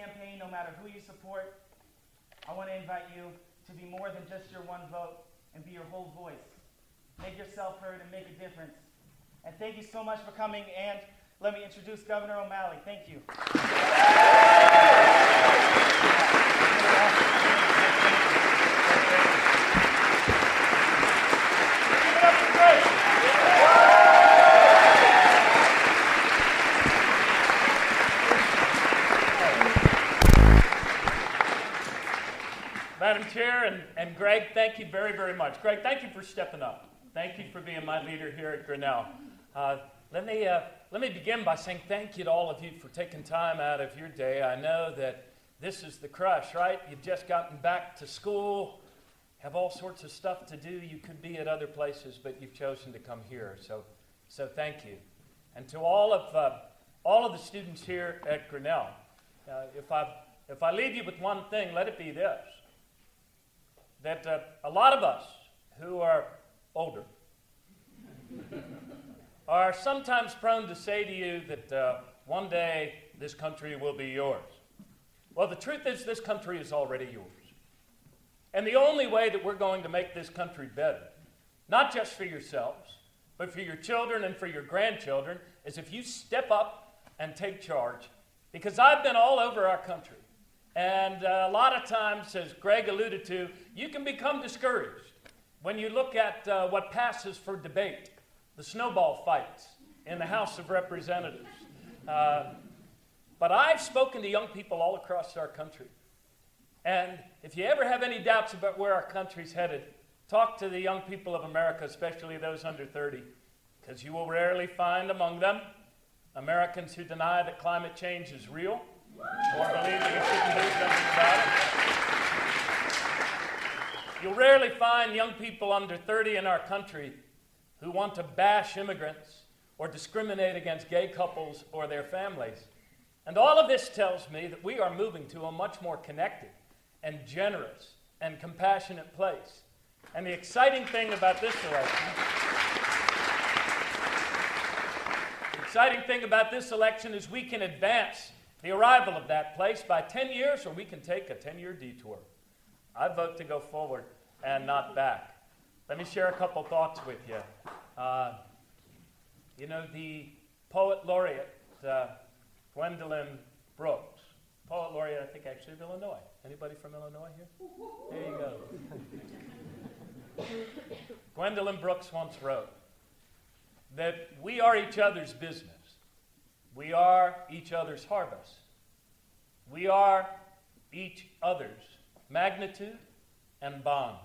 campaign, no matter who you support, I want to invite you to be more than just your one vote and be your whole voice. Make yourself heard and make a difference. And thank you so much for coming, and let me introduce Governor O'Malley. Thank you. Madam Chair and Greg, thank you very, very much. Greg, thank you for stepping up. Thank you for being my leader here at Grinnell. Let me begin by saying thank you to all of you for taking time out of your day. I know that this is the crush, right? You've just gotten back to school, have all sorts of stuff to do. You could be at other places, but you've chosen to come here. So thank you. And to all of the students here at Grinnell, if I leave you with one thing, let it be this: that a lot of us who are older are sometimes prone to say to you that one day this country will be yours. Well, the truth is this country is already yours. And the only way that we're going to make this country better, not just for yourselves, but for your children and for your grandchildren, is if you step up and take charge. Because I've been all over our country. And a lot of times, as Greg alluded to, you can become discouraged when you look at what passes for debate, the snowball fights in the House of Representatives. But I've spoken to young people all across our country. And if you ever have any doubts about where our country's headed, talk to the young people of America, especially those under 30, because you will rarely find among them Americans who deny that climate change is real, or believe that you shouldn't do something about it. You'll rarely find young people under 30 in our country who want to bash immigrants or discriminate against gay couples or their families. And all of this tells me that we are moving to a much more connected and generous and compassionate place. And the exciting thing about this election is we can advance the arrival of that place by 10 years, or we can take a 10-year detour. I vote to go forward and not back. Let me share a couple thoughts with you. The poet laureate, Gwendolyn Brooks, poet laureate, I think actually of Illinois. Anybody from Illinois here? There you go. Gwendolyn Brooks once wrote that we are each other's business. We are each other's harvest. We are each other's magnitude and bond.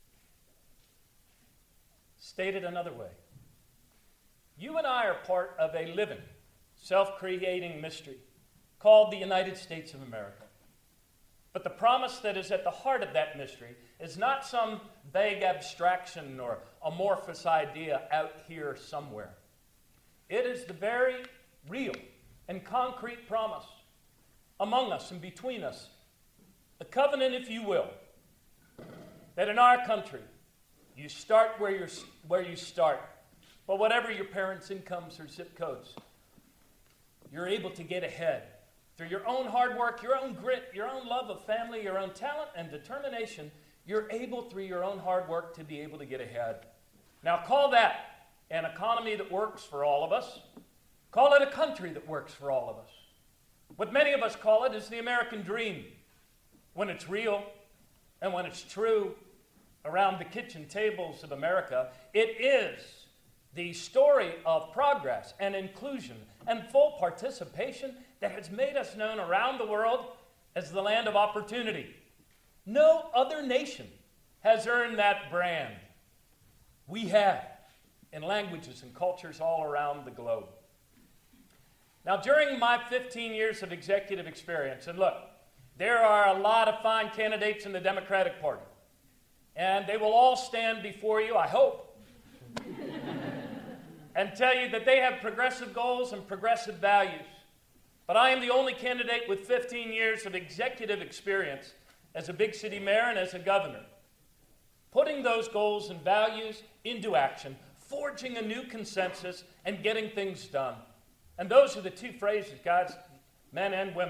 Stated another way, you and I are part of a living, self-creating mystery called the United States of America. But the promise that is at the heart of that mystery is not some vague abstraction or amorphous idea out here somewhere. It is the very real and concrete promise among us and between us, the covenant, if you will, that in our country, you start where you start. But whatever your parents' incomes or zip codes, you're able to get ahead through your own hard work, your own grit, your own love of family, your own talent and determination. You're able, through your own hard work, to be able to get ahead. Now, call that an economy that works for all of us. Call it a country that works for all of us. What many of us call it is the American dream, when it's real and when it's true around the kitchen tables of America. It is the story of progress and inclusion and full participation that has made us known around the world as the land of opportunity. No other nation has earned that brand. We have, in languages and cultures all around the globe. Now, during my 15 years of executive experience, and look, there are a lot of fine candidates in the Democratic Party, and they will all stand before you, I hope, and tell you that they have progressive goals and progressive values. But I am the only candidate with 15 years of executive experience as a big city mayor and as a governor, putting those goals and values into action, forging a new consensus, and getting things done. And those are the two phrases, guys, men and women,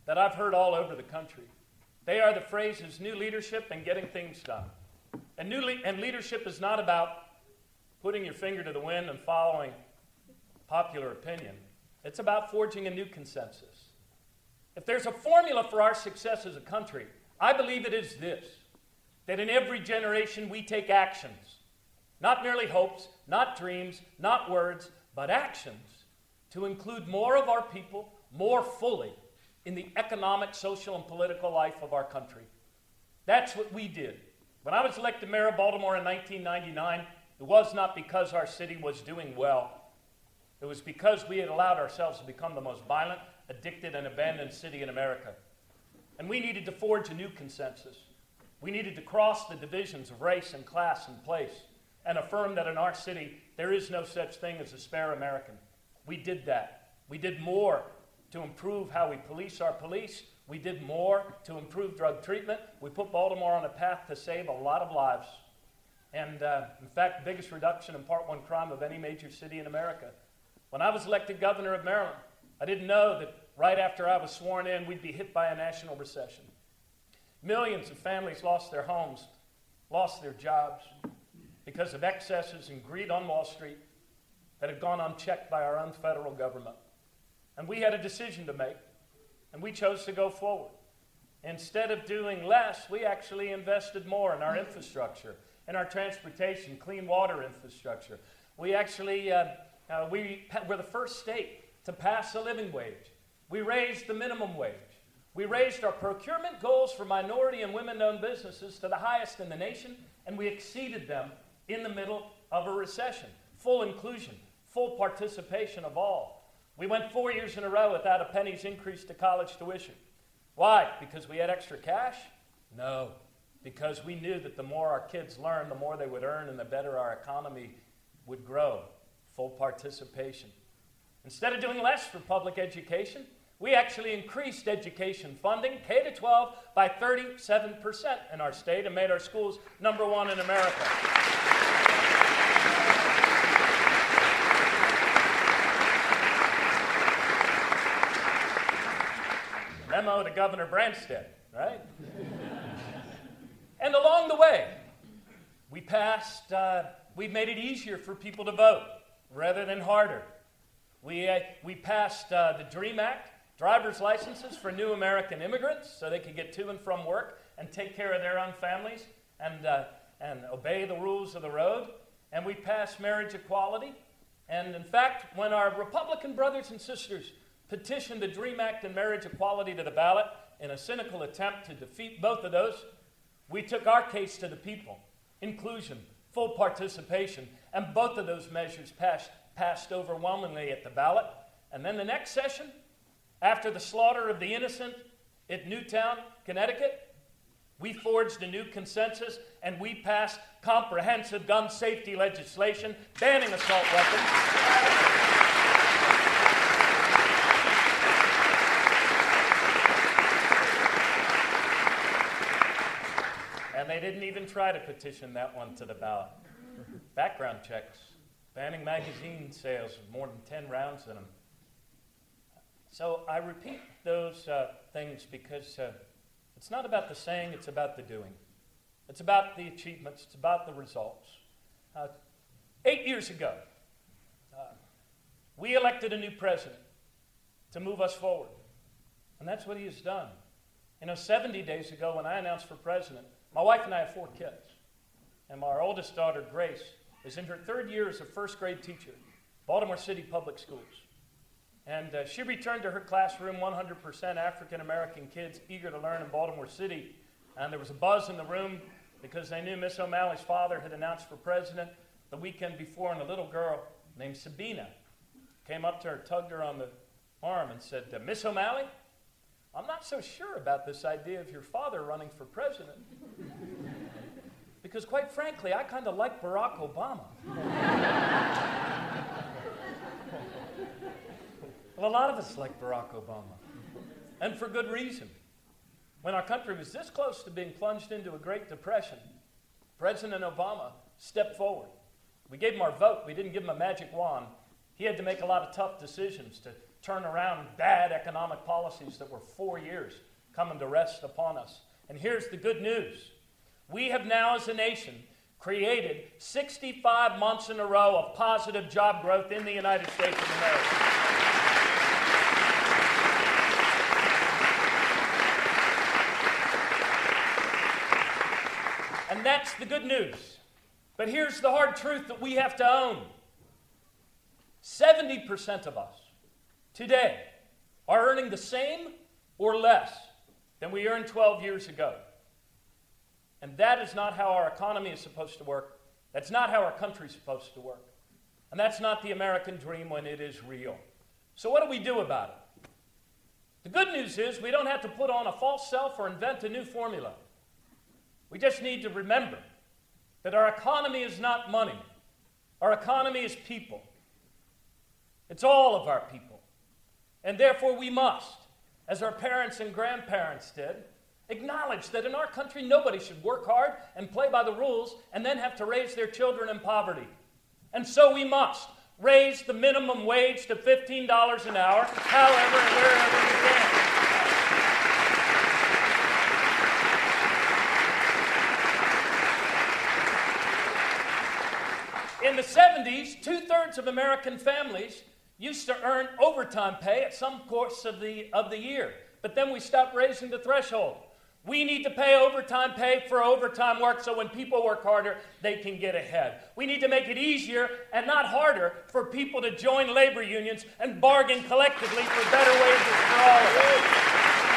that I've heard all over the country. They are the phrases new leadership and getting things done. And leadership is not about putting your finger to the wind and following popular opinion. It's about forging a new consensus. If there's a formula for our success as a country, I believe it is this, that in every generation we take actions, not merely hopes, not dreams, not words, but actions to include more of our people more fully in the economic, social, and political life of our country. That's what we did. When I was elected mayor of Baltimore in 1999, it was not because our city was doing well. It was because we had allowed ourselves to become the most violent, addicted, and abandoned city in America. And we needed to forge a new consensus. We needed to cross the divisions of race and class and place and affirm that in our city there is no such thing as a spare American. We did that. We did more to improve how we police our police. We did more to improve drug treatment. We put Baltimore on a path to save a lot of lives. And in fact, the biggest reduction in Part 1 crime of any major city in America. When I was elected governor of Maryland, I didn't know that right after I was sworn in, we'd be hit by a national recession. Millions of families lost their homes, lost their jobs because of excesses and greed on Wall Street that had gone unchecked by our own federal government. And we had a decision to make, and we chose to go forward. Instead of doing less, we actually invested more in our infrastructure, in our transportation, clean water infrastructure. We actually, we're the first state to pass a living wage. We raised the minimum wage. We raised our procurement goals for minority and women-owned businesses to the highest in the nation, and we exceeded them in the middle of a recession. Full inclusion, full participation of all. We went 4 years in a row without a penny's increase to college tuition. Why? Because we had extra cash? No, because we knew that the more our kids learned, the more they would earn and the better our economy would grow. Full participation. Instead of doing less for public education, we actually increased education funding, K-12, by 37% in our state and made our schools #1 in America. Memo to Governor Branstad, right? And along the way, we made it easier for people to vote rather than harder. We passed the DREAM Act, driver's licenses for new American immigrants so they could get to and from work and take care of their own families and obey the rules of the road. And we passed marriage equality. And in fact, when our Republican brothers and sisters petitioned the DREAM Act and marriage equality to the ballot in a cynical attempt to defeat both of those, we took our case to the people. Inclusion, full participation, and both of those measures passed overwhelmingly at the ballot. And then the next session, after the slaughter of the innocent at Newtown, Connecticut, we forged a new consensus and we passed comprehensive gun safety legislation banning assault weapons. And they didn't even try to petition that one to the ballot. Background checks, banning magazine sales with more than 10 rounds in them. So I repeat those things because it's not about the saying, it's about the doing. It's about the achievements, it's about the results. 8 years ago, we elected a new president to move us forward. And that's what he has done. 70 days ago when I announced for president, my wife and I have 4 kids. And our oldest daughter, Grace, is in her 3rd year as a first-grade teacher, Baltimore City Public Schools. And she returned to her classroom, 100% African-American kids eager to learn in Baltimore City. And there was a buzz in the room because they knew Miss O'Malley's father had announced for president the weekend before, and a little girl named Sabina came up to her, tugged her on the arm, and said, "Miss O'Malley, I'm not so sure about this idea of your father running for president. Because quite frankly, I kind of like Barack Obama." Well, a lot of us like Barack Obama, and for good reason. When our country was this close to being plunged into a Great Depression, President Obama stepped forward. We gave him our vote. We didn't give him a magic wand. He had to make a lot of tough decisions to turn around bad economic policies that were 4 years coming to rest upon us. And here's the good news. We have now, as a nation, created 65 months in a row of positive job growth in the United States of America. And that's the good news. But here's the hard truth that we have to own. 70% of us today are earning the same or less than we earned 12 years ago. And that is not how our economy is supposed to work. That's not how our country is supposed to work. And that's not the American dream when it is real. So what do we do about it? The good news is we don't have to put on a false self or invent a new formula. We just need to remember that our economy is not money. Our economy is people. It's all of our people. And therefore we must, as our parents and grandparents did, acknowledge that in our country nobody should work hard and play by the rules and then have to raise their children in poverty. And so we must raise the minimum wage to $15 an hour, however and wherever we can. In the 70s, 2/3 of American families used to earn overtime pay at some course of the year. But then we stopped raising the threshold. We need to pay overtime pay for overtime work so when people work harder, they can get ahead. We need to make it easier and not harder for people to join labor unions and bargain collectively for better wages for all of us.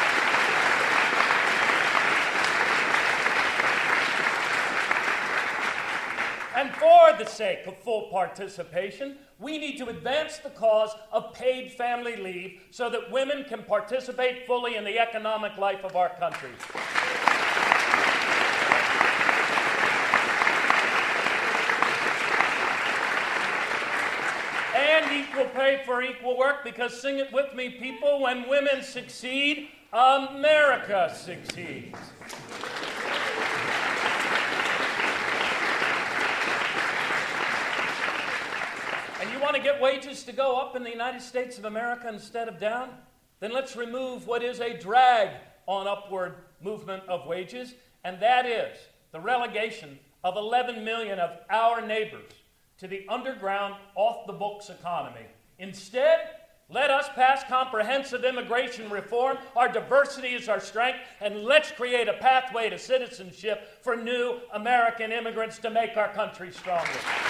And for the sake of full participation, we need to advance the cause of paid family leave so that women can participate fully in the economic life of our country. And equal pay for equal work, because sing it with me, people, when women succeed, America succeeds. You want to get wages to go up in the United States of America instead of down? Then let's remove what is a drag on upward movement of wages, and that is the relegation of 11 million of our neighbors to the underground, off-the-books economy. Instead, let us pass comprehensive immigration reform. Our diversity is our strength, and let's create a pathway to citizenship for new American immigrants to make our country stronger.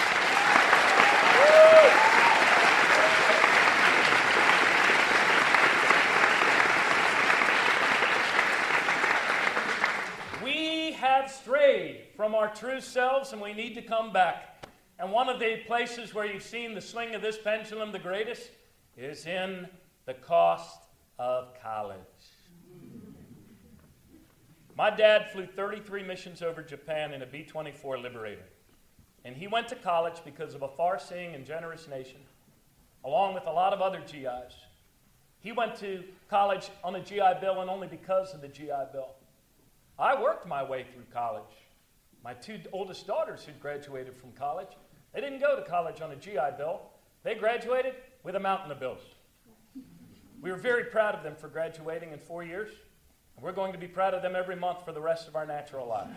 We have strayed from our true selves, and we need to come back. And one of the places where you've seen the swing of this pendulum the greatest is in the cost of college. My dad flew 33 missions over Japan in a B-24 Liberator. And he went to college because of a far-seeing and generous nation, along with a lot of other GIs. He went to college on a GI Bill and only because of the GI Bill. I worked my way through college. My two oldest daughters who graduated from college, they didn't go to college on a GI Bill. They graduated with a mountain of bills. We were very proud of them for graduating in 4 years. And we're going to be proud of them every month for the rest of our natural lives.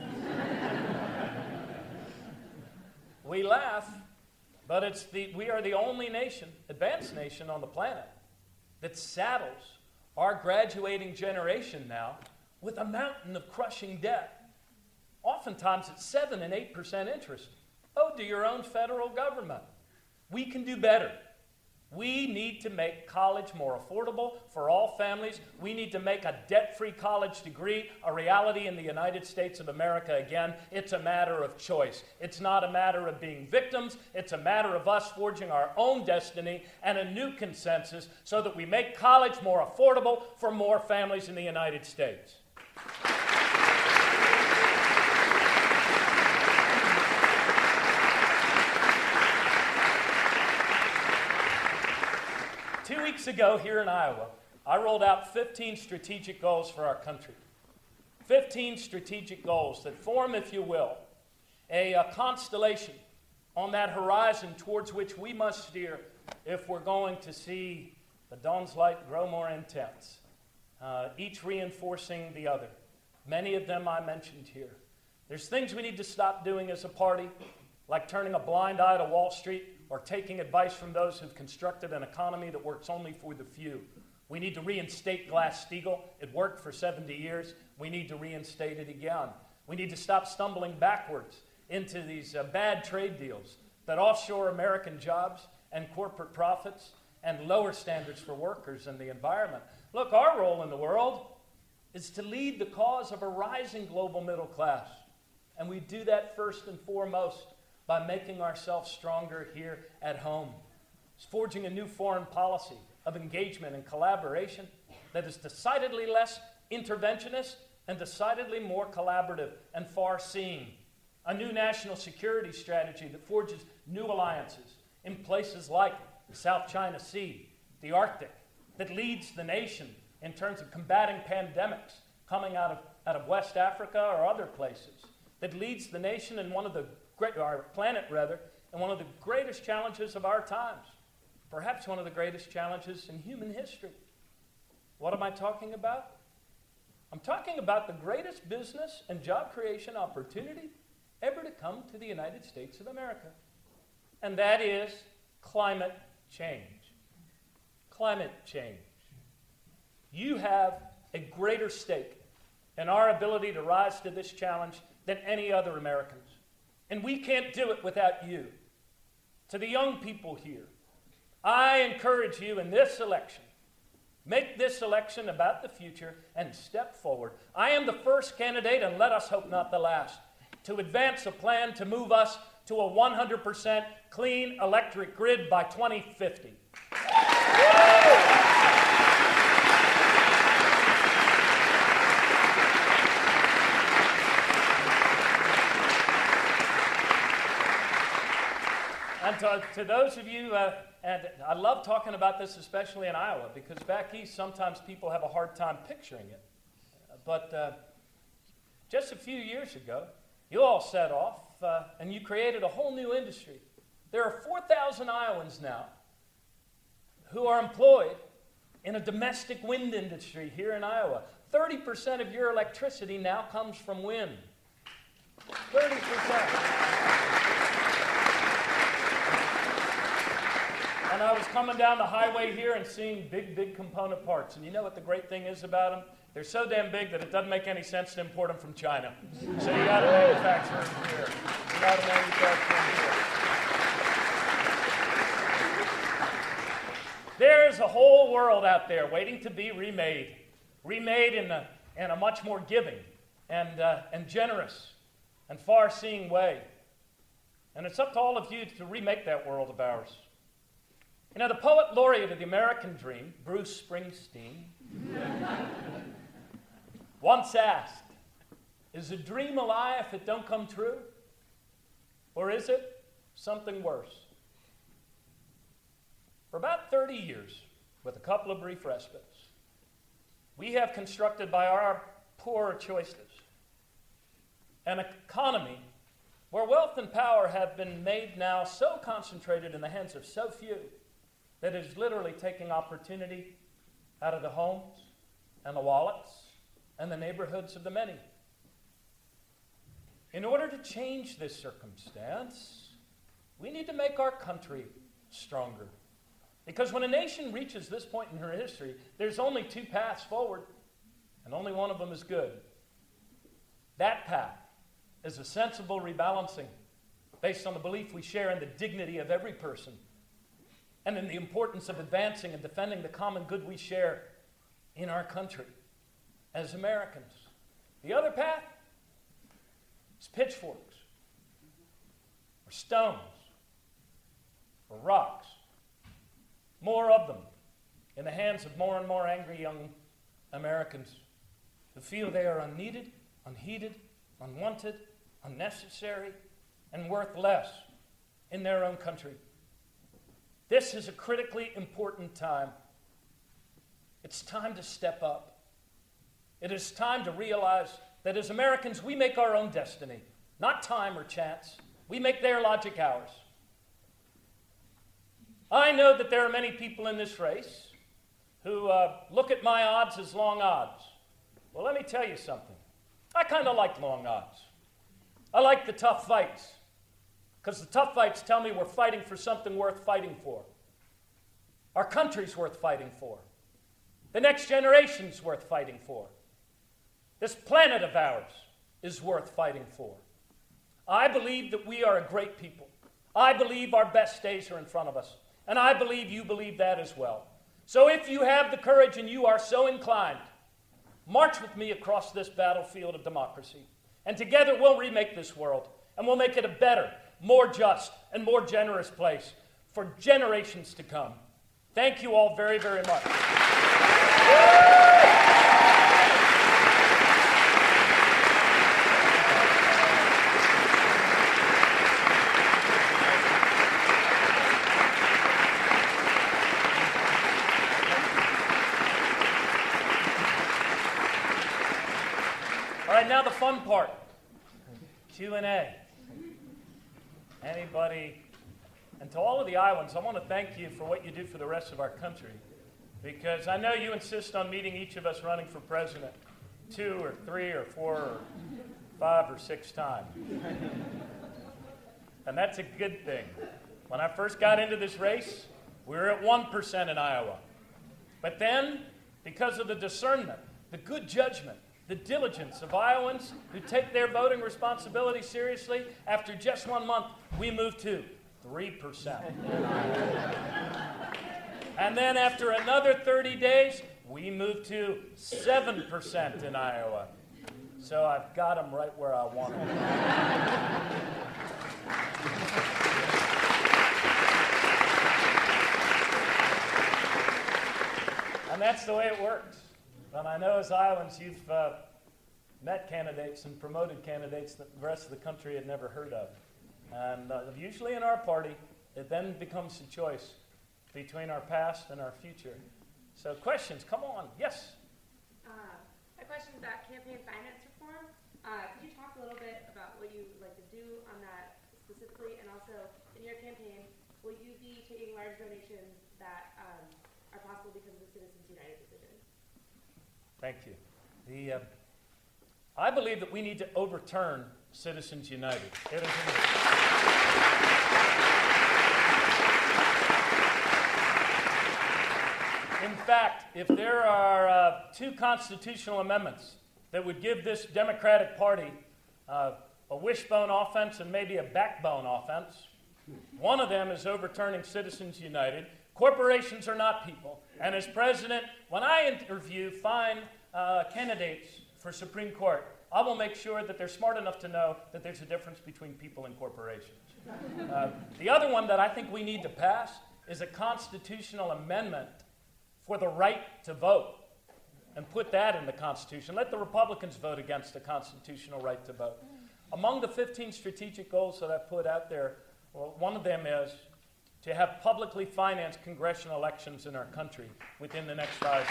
We laugh, but we are the only nation, advanced nation on the planet, that saddles our graduating generation now with a mountain of crushing debt. Oftentimes it's 7 and 8% interest. Owed to your own federal government. We can do better. We need to make college more affordable for all families. We need to make a debt-free college degree a reality in the United States of America again. It's a matter of choice. It's not a matter of being victims. It's a matter of us forging our own destiny and a new consensus so that we make college more affordable for more families in the United States. 2 weeks ago here in Iowa, I rolled out 15 strategic goals for our country. 15 strategic goals that form, if you will, a constellation on that horizon towards which we must steer if we're going to see the dawn's light grow more intense, each reinforcing the other. Many of them I mentioned here. There's things we need to stop doing as a party, like turning a blind eye to Wall Street or taking advice from those who've constructed an economy that works only for the few. We need to reinstate Glass-Steagall. It worked for 70 years. We need to reinstate it again. We need to stop stumbling backwards into these bad trade deals that offshore American jobs and corporate profits and lower standards for workers and the environment. Look, our role in the world is to lead the cause of a rising global middle class. And we do that first and foremost by making ourselves stronger here at home. It's forging a new foreign policy of engagement and collaboration that is decidedly less interventionist and decidedly more collaborative and far-seeing. A new national security strategy that forges new alliances in places like the South China Sea, the Arctic, that leads the nation in terms of combating pandemics coming out of West Africa or other places, that leads the nation in our planet in one of the greatest challenges of our times, perhaps one of the greatest challenges in human history. What am I talking about? I'm talking about the greatest business and job creation opportunity ever to come to the United States of America. And that is climate change. Climate change. You have a greater stake in our ability to rise to this challenge than any other Americans. And we can't do it without you. To the young people here, I encourage you in this election, make this election about the future and step forward. I am the first candidate, and let us hope not the last, to advance a plan to move us to a 100% clean electric grid by 2050. And to those of you, and I love talking about this, especially in Iowa, because back east, sometimes people have a hard time picturing it. But just a few years ago, you all set off and you created a whole new industry. There are 4,000 Iowans now who are employed in a domestic wind industry here in Iowa. 30% of your electricity now comes from wind. 30%. And I was coming down the highway here and seeing big component parts. And you know what the great thing is about them? They're so damn big that it doesn't make any sense to import them from China. So you got to manufacture them here. You got to manufacture them here. There's a whole world out there waiting to be remade. Remade in a much more giving and generous and far-seeing way. And it's up to all of you to remake that world of ours. You know, the poet laureate of the American dream, Bruce Springsteen, once asked, is a dream a lie if it don't come true? Or is it something worse? For about 30 years, with a couple of brief respites, we have constructed by our poor choices an economy where wealth and power have been made now so concentrated in the hands of so few that it is literally taking opportunity out of the homes and the wallets and the neighborhoods of the many. In order to change this circumstance, we need to make our country stronger. Because when a nation reaches this point in her history, there's only two paths forward, and only one of them is good. That path is a sensible rebalancing based on the belief we share in the dignity of every person and in the importance of advancing and defending the common good we share in our country as Americans. The other path is pitchforks, or stones, or rocks, more of them in the hands of more and more angry young Americans who feel they are unneeded, unheeded, unwanted, unnecessary, and worth less in their own country. This is a critically important time. It's time to step up. It is time to realize that as Americans, we make our own destiny, not time or chance. We make their logic ours. I know that there are many people in this race who look at my odds as long odds. Well, let me tell you something. I kind of like long odds. I like the tough fights, because the tough fights tell me we're fighting for something worth fighting for. Our country's worth fighting for. The next generation's worth fighting for. This planet of ours is worth fighting for. I believe that we are a great people. I believe our best days are in front of us. And I believe you believe that as well. So if you have the courage and you are so inclined, march with me across this battlefield of democracy. And together we'll remake this world. And we'll make it a better, more just, and more generous place for generations to come. Thank you all very, very much. All right, now the fun part. Q&A. Anybody? And to all of the Iowans, I want to thank you for what you do for the rest of our country, because I know you insist on meeting each of us running for president 2 or 3 or 4 or 5 or 6 times. And that's a good thing. When I first got into this race, we were at 1% in Iowa. But then, because of the discernment, the good judgment, the diligence of Iowans who take their voting responsibility seriously, after just 1 month, we moved to 3%. And then after another 30 days, we moved to 7% in Iowa. So I've got them right where I want them. And that's the way it works. And I know as Iowans, you've met candidates and promoted candidates that the rest of the country had never heard of. And usually in our party, it then becomes a choice between our past and our future. So questions, come on. Yes? My question is about campaign finance reform. Could you talk a little bit about what you would like to do on that specifically? And also, in your campaign, will you be taking large donations that are possible because of the Citizens United decision? Thank you. I believe that we need to overturn Citizens United. It is in fact, if there are 2 constitutional amendments that would give this Democratic Party a wishbone offense and maybe a backbone offense, one of them is overturning Citizens United. Corporations are not people. And as president, when I interview fine candidates for Supreme Court, I will make sure that they're smart enough to know that there's a difference between people and corporations. The other one that I think we need to pass is a constitutional amendment for the right to vote, and put that in the Constitution. Let the Republicans vote against the constitutional right to vote. Among the 15 strategic goals that I put out there, well, one of them is to have publicly financed congressional elections in our country within the next 5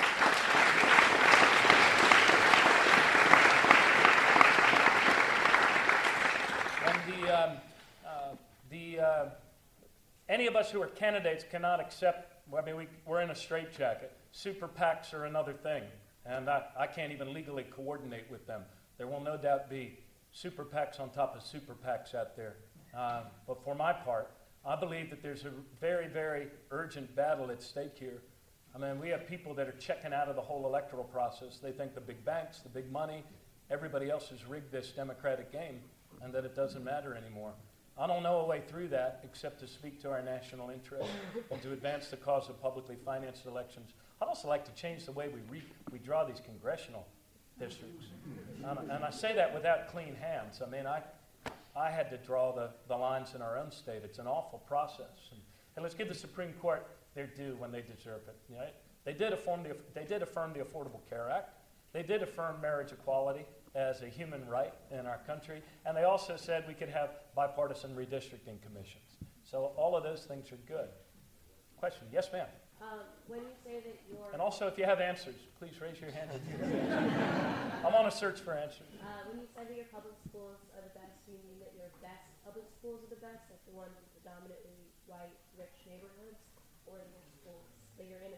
years. And any of us who are candidates cannot accept, we're in a straitjacket. Super PACs are another thing, and I can't even legally coordinate with them. There will no doubt be super PACs on top of super PACs out there. But for my part, I believe that there's a very, very urgent battle at stake here. I mean, we have people that are checking out of the whole electoral process. They think the big banks, the big money, everybody else has rigged this democratic game, and that it doesn't matter anymore. I don't know a way through that except to speak to our national interest and to advance the cause of publicly financed elections. I'd also like to change the way we draw these congressional districts. And I say that without clean hands. I mean, I had to draw the lines in our own state. It's an awful process. And let's give the Supreme Court their due when they deserve it. Right? They did affirm the Affordable Care Act. They did affirm marriage equality as a human right in our country. And they also said we could have bipartisan redistricting commissions. So all of those things are good. Question? Yes, ma'am. When you say that you're... And also, if you have answers, please raise your hand. I'm on a search for answers. When you said that your public schools are the best, do you mean that your best public schools are the best, like the ones in predominantly white, rich neighborhoods, or your schools, that your inner city schools?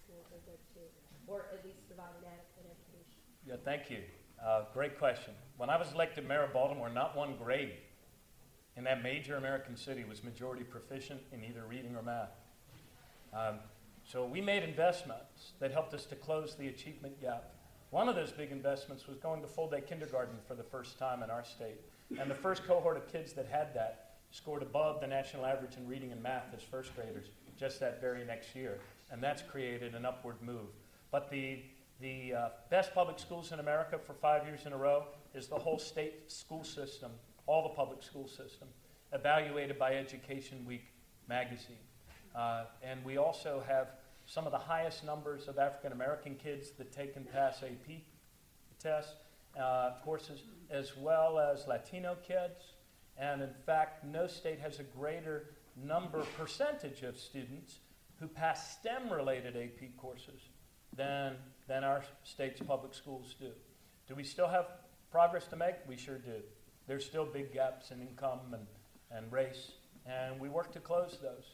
schools are good too, or at least provide an adequate education? Yeah, thank you. Great question. When I was elected mayor of Baltimore, not one grade in that major American city was majority proficient in either reading or math. So we made investments that helped us to close the achievement gap. One of those big investments was going to full-day kindergarten for the first time in our state. And the first cohort of kids that had that scored above the national average in reading and math as first graders just that very next year. And that's created an upward move. But the best public schools in America for 5 years in a row is the whole state school system, all the public school system, evaluated by Education Week magazine. And we also have some of the highest numbers of African American kids that take and pass AP tests, courses, as well as Latino kids. And in fact, no state has a greater percentage of students who pass STEM-related AP courses than our state's public schools do. Do we still have progress to make? We sure do. There's still big gaps in income and race, and we work to close those.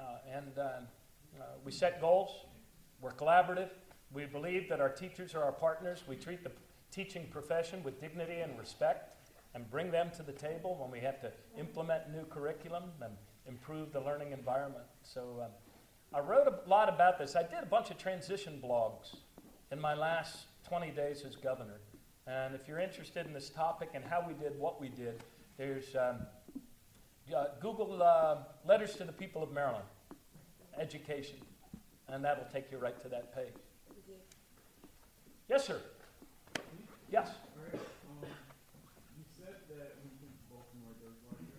We set goals. We're collaborative. We believe that our teachers are our partners. We treat the teaching profession with dignity and respect and bring them to the table when we have to implement new curriculum and improve the learning environment. So I wrote a lot about this. I did a bunch of transition blogs in my last 20 days as governor. And if you're interested in this topic and how we did what we did, there's Google Letters to the People of Maryland, education, and that'll take you right to that page. Yes, sir. Yes. All right. You said that when you came to Baltimore, there was a lot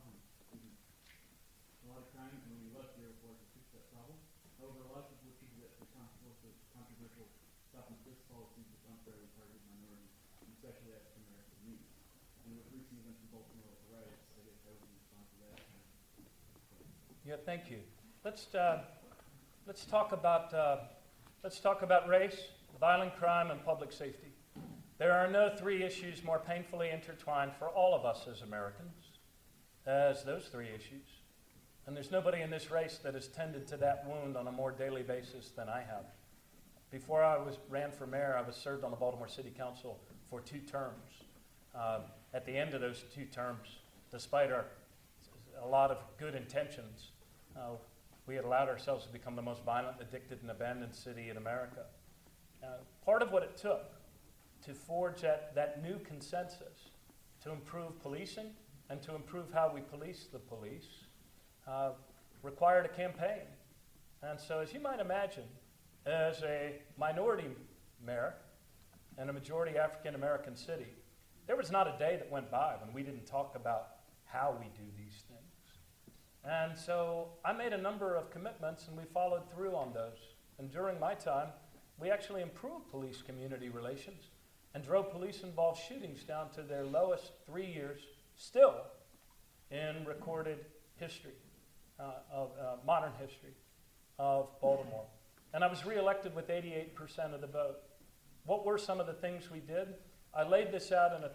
of crime, and when you left, there was to fix that problem. However, a lot of people treated that responsible for controversial stop and frisk policies which unfairly targeted minorities, especially African American youth. And with recent events in Baltimore with the riots, I guess how would you respond to that? Yeah, thank you. Let's talk about race, violent crime, and public safety. There are no three issues more painfully intertwined for all of us as Americans as those three issues. And there's nobody in this race that has tended to that wound on a more daily basis than I have. Before I ran for mayor, I was served on the Baltimore City Council for 2 terms. At the end of those 2 terms, despite a lot of good intentions, we had allowed ourselves to become the most violent, addicted, and abandoned city in America. Part of what it took to forge that new consensus to improve policing and to improve how we police the police required a campaign. And so, as you might imagine, as a minority mayor in a majority African American city, there was not a day that went by when we didn't talk about how we do these things. And so I made a number of commitments, and we followed through on those. And during my time, we actually improved police-community relations and drove police-involved shootings down to their lowest 3 years still in recorded history, modern history of Baltimore. And I was reelected with 88% of the vote. What were some of the things we did? I laid this out in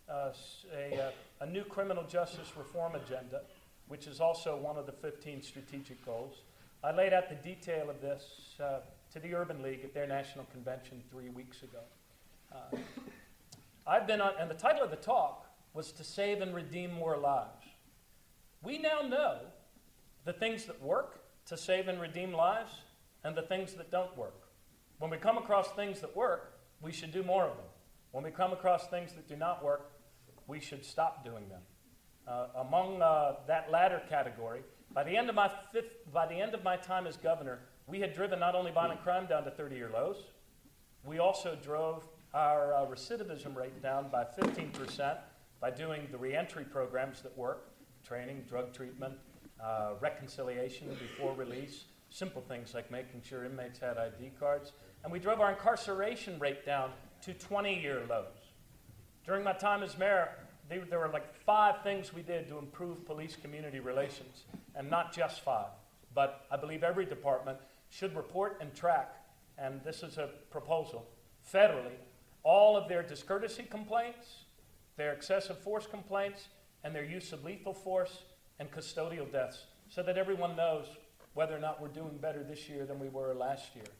a new criminal justice reform agenda, which is also one of the 15 strategic goals. I laid out the detail of this to the Urban League at their national convention 3 weeks ago. And the title of the talk was To Save and Redeem More Lives. We now know the things that work to save and redeem lives and the things that don't work. When we come across things that work, we should do more of them. When we come across things that do not work, we should stop doing them. Among that latter category, by the end of my time as governor, we had driven not only violent crime down to 30-year lows, we also drove our recidivism rate down by 15% by doing the reentry programs that work, training, drug treatment, reconciliation before release, simple things like making sure inmates had ID cards. And we drove our incarceration rate down to 20-year lows. During my time as mayor, there were like 5 things we did to improve police-community relations, and not just 5. But I believe every department should report and track, and this is a proposal, federally, all of their discourtesy complaints, their excessive force complaints, and their use of lethal force and custodial deaths, so that everyone knows whether or not we're doing better this year than we were last year.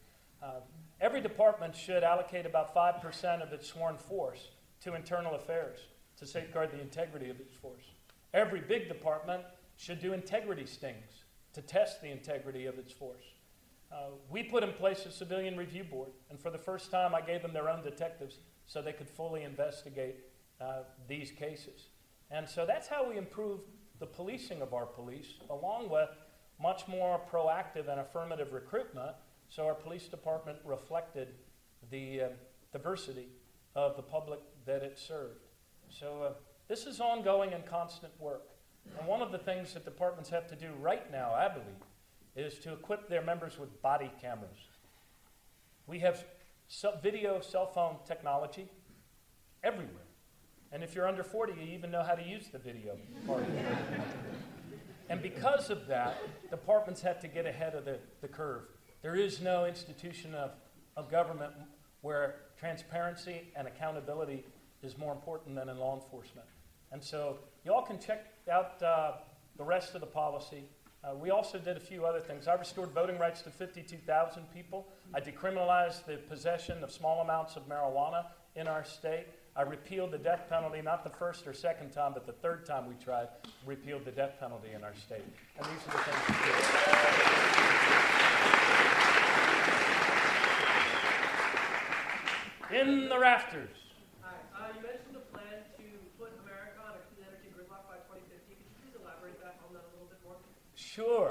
Every department should allocate about 5% of its sworn force to internal affairs to safeguard the integrity of its force. Every big department should do integrity stings to test the integrity of its force. We put in place a civilian review board, and for the first time I gave them their own detectives so they could fully investigate these cases. And so that's how we improve the policing of our police, along with much more proactive and affirmative recruitment, so our police department reflected the diversity of the public that it served. So this is ongoing and constant work. And one of the things that departments have to do right now, I believe, is to equip their members with body cameras. We have video cell phone technology everywhere. And if you're under 40, you even know how to use the video part of it. And because of that, departments have to get ahead of the curve. There is no institution of government where transparency and accountability is more important than in law enforcement. And so you all can check out the rest of the policy. We also did a few other things. I restored voting rights to 52,000 people. I decriminalized the possession of small amounts of marijuana in our state. I repealed the death penalty, not the first or second time, but the third time we tried, repealed the death penalty in our state. And these are the things we did. In the rafters. Hi. You mentioned a plan to put America on a clean energy gridlock by 2050. Could you please elaborate on that a little bit more? Sure.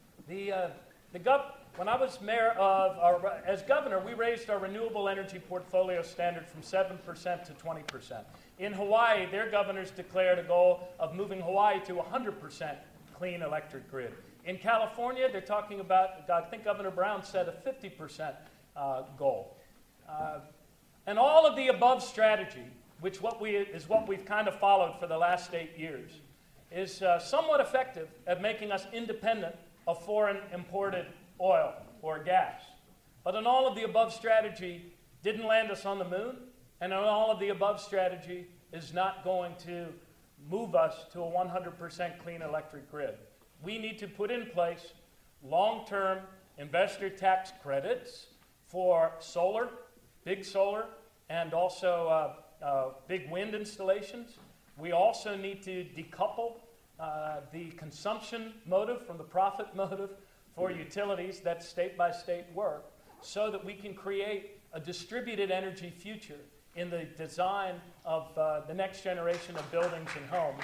When I was as governor, we raised our renewable energy portfolio standard from 7% to 20%. In Hawaii, their governors declared a goal of moving Hawaii to 100% clean electric grid. In California, they're talking about, I think Governor Brown said, a 50% goal. And all of the above strategy, which is what we've kind of followed for the last 8 years, is somewhat effective at making us independent of foreign imported oil or gas. But in all of the above strategy didn't land us on the moon, and in all of the above strategy is not going to move us to a 100% clean electric grid. We need to put in place long-term investor tax credits for solar, and also big wind installations. We also need to decouple the consumption motive from the profit motive for utilities. That's state-by-state work, so that we can create a distributed energy future in the design of the next generation of buildings and homes.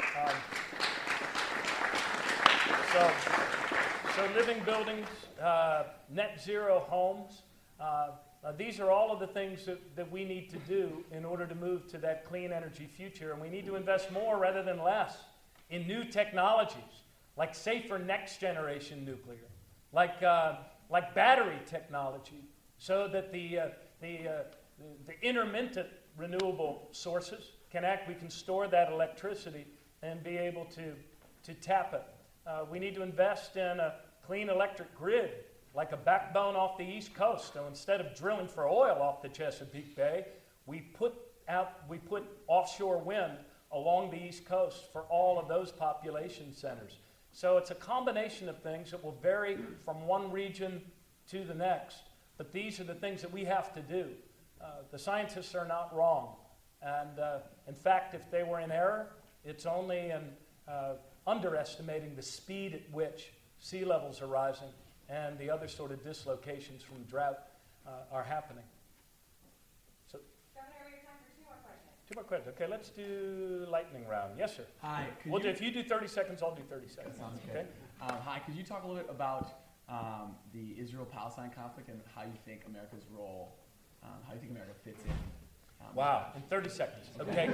So living buildings, net zero homes, these are all of the things that we need to do in order to move to that clean energy future. And we need to invest more rather than less in new technologies, like safer next generation nuclear, like battery technology, so that the intermittent renewable sources we can store that electricity and be able to tap it. We need to invest in a clean electric grid, like a backbone off the East Coast. So instead of drilling for oil off the Chesapeake Bay, we put offshore wind along the East Coast for all of those population centers. So it's a combination of things that will vary from one region to the next. But these are the things that we have to do. The scientists are not wrong. And in fact, if they were in error, it's only in underestimating the speed at which sea levels are rising and the other sort of dislocations from drought are happening. So, Governor, we have time for 2 more questions. 2 more questions. Okay, let's do lightning round. Yes, sir. Hi. If you do 30 seconds, I'll do 30 seconds. That sounds okay? good. Hi, could you talk a little bit about the Israel-Palestine conflict and how you think America's role, how you think America fits in? Wow, in 30 seconds. Okay.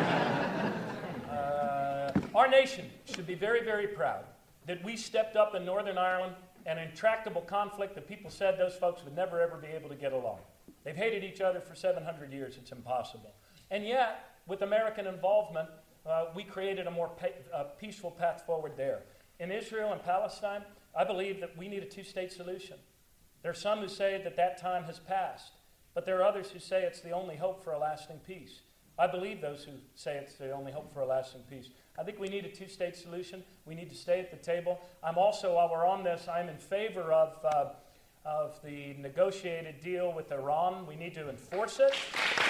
Our nation should be very, very proud that we stepped up in Northern Ireland, an intractable conflict that people said those folks would never, ever be able to get along. They've hated each other for 700 years. It's impossible. And yet, with American involvement, we created a more peaceful path forward there. In Israel and Palestine, I believe that we need a 2-state solution. There are some who say that time has passed, but there are others who say it's the only hope for a lasting peace. I believe those who say it's the only hope for a lasting peace. I think we need a 2-state solution. We need to stay at the table. I'm also, while we're on this, I'm in favor of of the negotiated deal with Iran. We need to enforce it.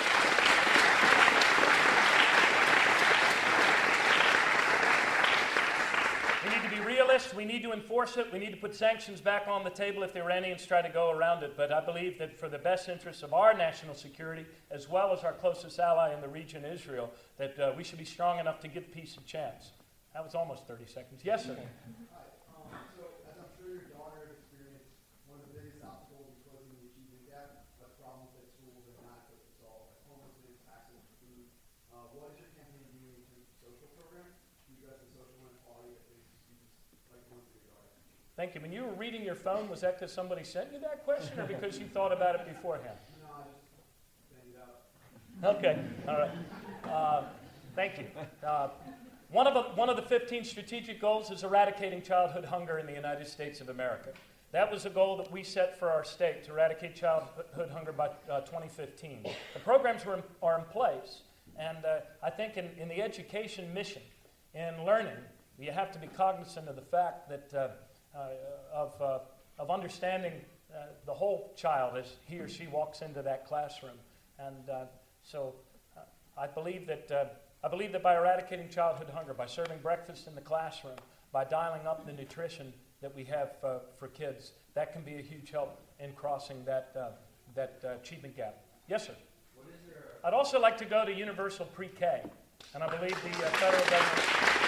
We need to be realists. We need to enforce it. We need to put sanctions back on the table if the Iranians try to go around it. But I believe that for the best interests of our national security, as well as our closest ally in the region, Israel, that we should be strong enough to give peace a chance. That was almost 30 seconds. Yes, sir. Hi. So, as I'm sure your daughter has experienced, one of the biggest obstacles is closing the achievement gap. That's problems that schools are not equipped to solve, like homelessness, access to food. What is your campaign doing in terms of social programs to address the social inequality that faces students like the ones that your daughter? Thank you. When you were reading your phone, was that because somebody sent you that question or because you thought about it beforehand? No, I just banged it out. Okay, all right. Thank you. One of the 15 strategic goals is eradicating childhood hunger in the United States of America. That was a goal that we set for our state, to eradicate childhood hunger by 2015. The programs are in place, and I think in the education mission, in learning, you have to be cognizant of the fact that of understanding the whole child as he or she walks into that classroom. And so I believe that by eradicating childhood hunger, by serving breakfast in the classroom, by dialing up the nutrition that we have for kids, that can be a huge help in crossing that achievement gap. Yes, sir. I'd also like to go to universal pre-K, and I believe the federal government.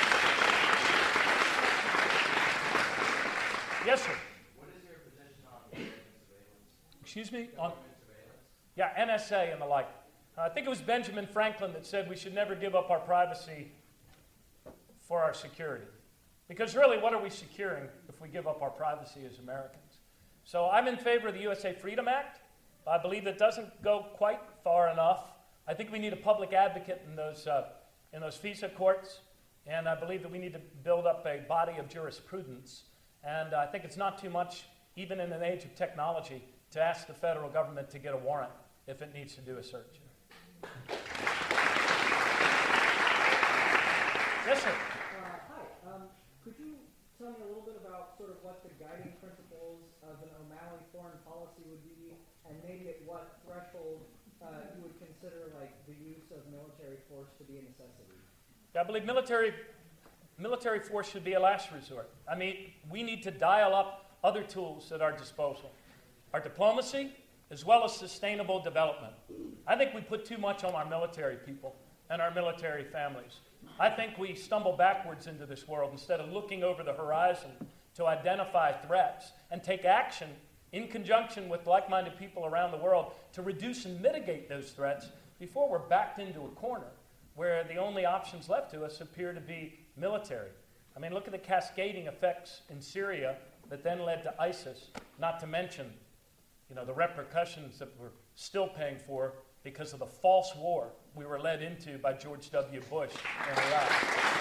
Yes, sir. What is your position on government surveillance? Excuse me? Government surveillance? Yeah, NSA and the like. I think it was Benjamin Franklin that said we should never give up our privacy for our security. Because really, what are we securing if we give up our privacy as Americans? So I'm in favor of the USA Freedom Act. I believe that doesn't go quite far enough. I think we need a public advocate in those FISA courts, and I believe that we need to build up a body of jurisprudence. And I think it's not too much, even in an age of technology, to ask the federal government to get a warrant if it needs to do a search. Yes, sir. Hi. Could you tell me a little bit about sort of what the guiding principles of an O'Malley foreign policy would be, and maybe at what threshold you would consider like the use of military force to be a necessity? I believe military force should be a last resort. I mean, we need to dial up other tools at our disposal. Our diplomacy, as well as sustainable development. I think we put too much on our military people and our military families. I think we stumble backwards into this world instead of looking over the horizon to identify threats and take action in conjunction with like-minded people around the world to reduce and mitigate those threats before we're backed into a corner where the only options left to us appear to be military. I mean, look at the cascading effects in Syria that then led to ISIS, not to mention the repercussions that we're still paying for because of the false war we were led into by George W. Bush in Iraq.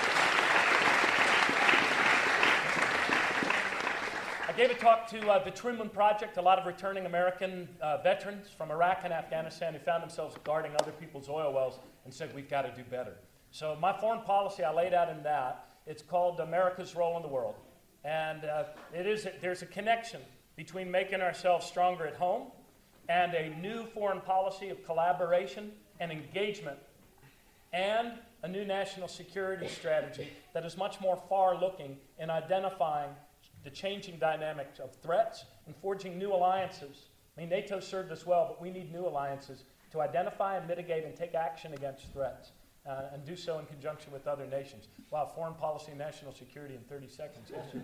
I gave a talk to the Truman Project, a lot of returning American veterans from Iraq and Afghanistan who found themselves guarding other people's oil wells and said, we've got to do better. So my foreign policy I laid out in that. It's called America's Role in the World. And there's a connection between making ourselves stronger at home and a new foreign policy of collaboration and engagement and a new national security strategy that is much more far-looking in identifying the changing dynamics of threats and forging new alliances. I mean, NATO served us well, but we need new alliances to identify and mitigate and take action against threats and do so in conjunction with other nations. Wow, foreign policy and national security in 30 seconds. Yes, sir.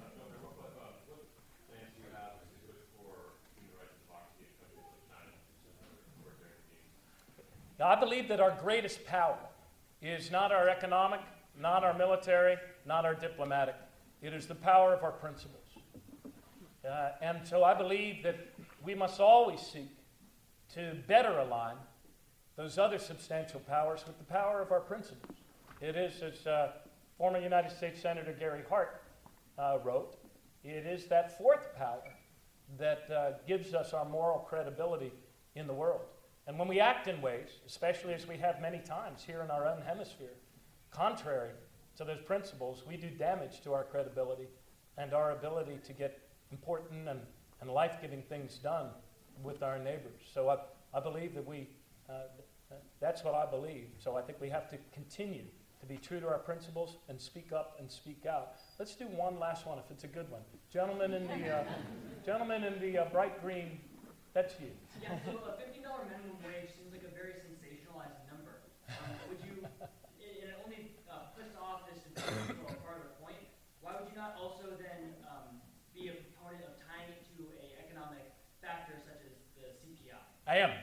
Now, I believe that our greatest power is not our economic, not our military, not our diplomatic. It is the power of our principles. And so I believe that we must always seek to better align those other substantial powers with the power of our principles. It is, as former United States Senator Gary Hart wrote, it is that fourth power that gives us our moral credibility in the world. And when we act in ways, especially as we have many times here in our own hemisphere, contrary to those principles, we do damage to our credibility and our ability to get important and and life-giving things done with our neighbors. So I believe that that's what I believe. So I think we have to continue to be true to our principles and speak up and speak out. Let's do one last one if it's a good one. Gentleman in the bright green, that's you. Yeah, so a $50 minimum wage seems like a very sensationalized number. Would you, and it only puts off this sensational part of the point, why would you not also then be a proponent of tying it to an economic factor such as the CPI? I am.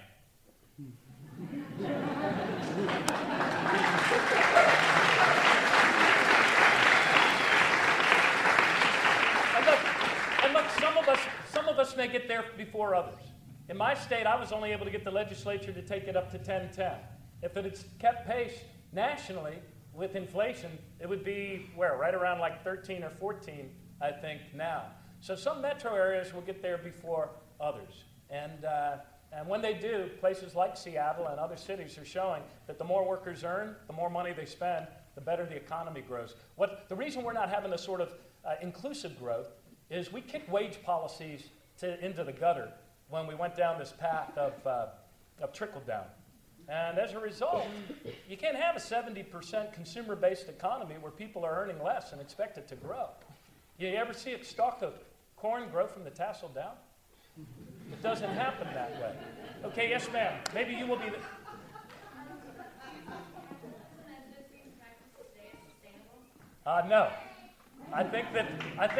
And look, some of us may get there before others. In my state, I was only able to get the legislature to take it up to 10.10. If it had kept pace nationally with inflation, it would be, right around like 13 or 14, I think, now. So some metro areas will get there before others. And when they do, places like Seattle and other cities are showing that the more workers earn, the more money they spend, the better the economy grows. The reason we're not having this sort of inclusive growth is we kicked wage policies into the gutter when we went down this path of trickle-down. And as a result, you can't have a 70% consumer-based economy where people are earning less and expect it to grow. You ever see a stalk of corn grow from the tassel down? It doesn't happen that way. Okay, yes, ma'am. Maybe you will be the... No. I think that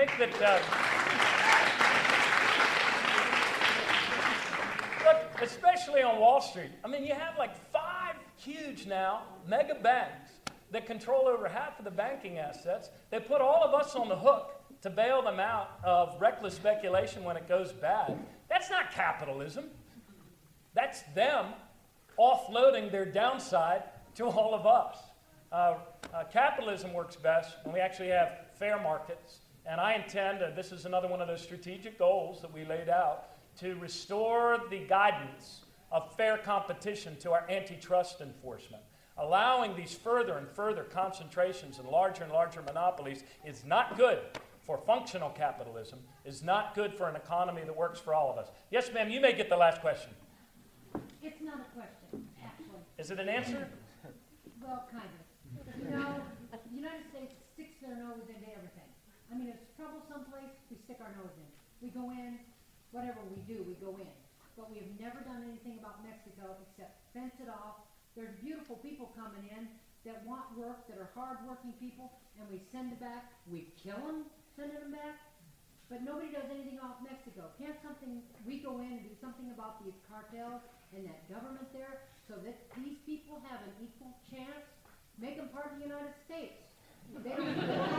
look, especially on Wall Street. I mean, you have like 5 huge now mega banks that control over half of the banking assets. They put all of us on the hook to bail them out of reckless speculation when it goes bad. That's not capitalism. That's them offloading their downside to all of us. Capitalism works best when we actually have fair markets. And I intend, this is another one of those strategic goals that we laid out, to restore the guidance of fair competition to our antitrust enforcement. Allowing these further and further concentrations and larger monopolies is not good for functional capitalism, is not good for an economy that works for all of us. Yes, ma'am, you may get the last question. It's not a question, actually. Is it an answer? Well, kind of. You know, the United States sticks their nose into everything. I mean, if it's trouble someplace, we stick our nose in. We go in, whatever we do, we go in. But we have never done anything about Mexico except fence it off. There's beautiful people coming in that want work, that are hard-working people, and we send them back. We kill them, sending them back. But nobody does anything off Mexico. Can't we go in and do something about these cartels and that government there so that these people have an equal chance? Make them part of the United States. They don't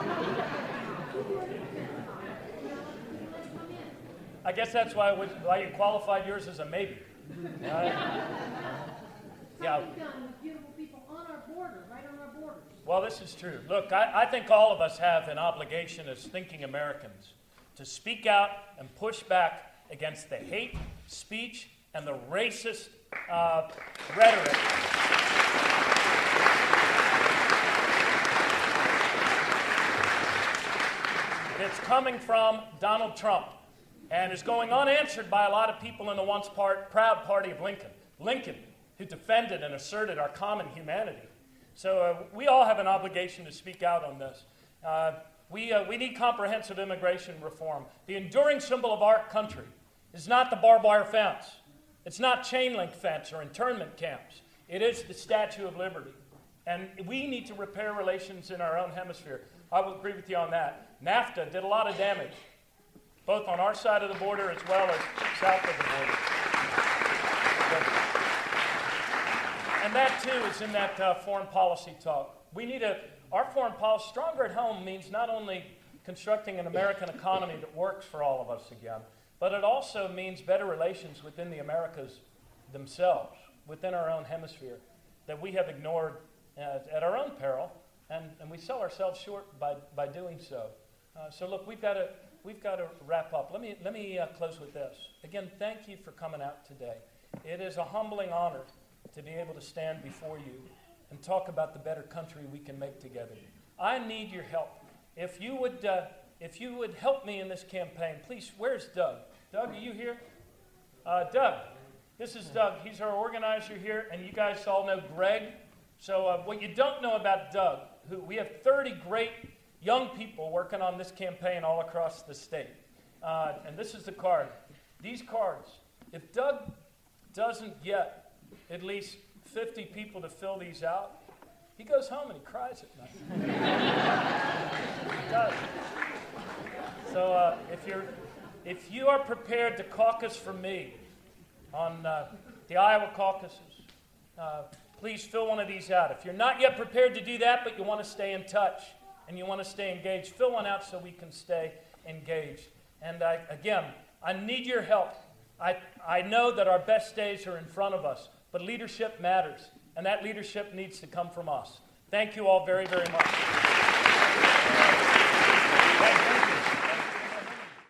I guess that's why you qualified yours as a maybe. Something done with beautiful people on our border, right on our borders. Well, this is true. Look, I think all of us have an obligation as thinking Americans to speak out and push back against the hate speech and the racist rhetoric that's coming from Donald Trump and is going unanswered by a lot of people in the once proud party of Lincoln. Lincoln, who defended and asserted our common humanity. So we all have an obligation to speak out on this. We need comprehensive immigration reform. The enduring symbol of our country is not the barbed wire fence. It's not chain link fence or internment camps. It is the Statue of Liberty. And we need to repair relations in our own hemisphere. I will agree with you on that. NAFTA did a lot of damage, both on our side of the border as well as south of the border. And that, too, is in that foreign policy talk. Our foreign policy, stronger at home, means not only constructing an American economy that works for all of us again, but it also means better relations within the Americas themselves, within our own hemisphere, that we have ignored at our own peril, and we sell ourselves short by doing so. So look, we've got to wrap up. Let me close with this. Again, thank you for coming out today. It is a humbling honor to be able to stand before you and talk about the better country we can make together. I need your help. If you would help me in this campaign, please, where's Doug? Doug, are you here? Doug, this is Doug. He's our organizer here, and you guys all know Greg. So what you don't know about Doug, who we have 30 great young people working on this campaign all across the state. And this is the card. These cards, if Doug doesn't get at least 50 people to fill these out, he goes home and he cries at night. He does. So if you are prepared to caucus for me on the Iowa caucuses, please fill one of these out. If you're not yet prepared to do that, but you want to stay in touch and you want to stay engaged, fill one out so we can stay engaged. And again, I need your help. I know that our best days are in front of us, but leadership matters, and that leadership needs to come from us. Thank you all very, very much.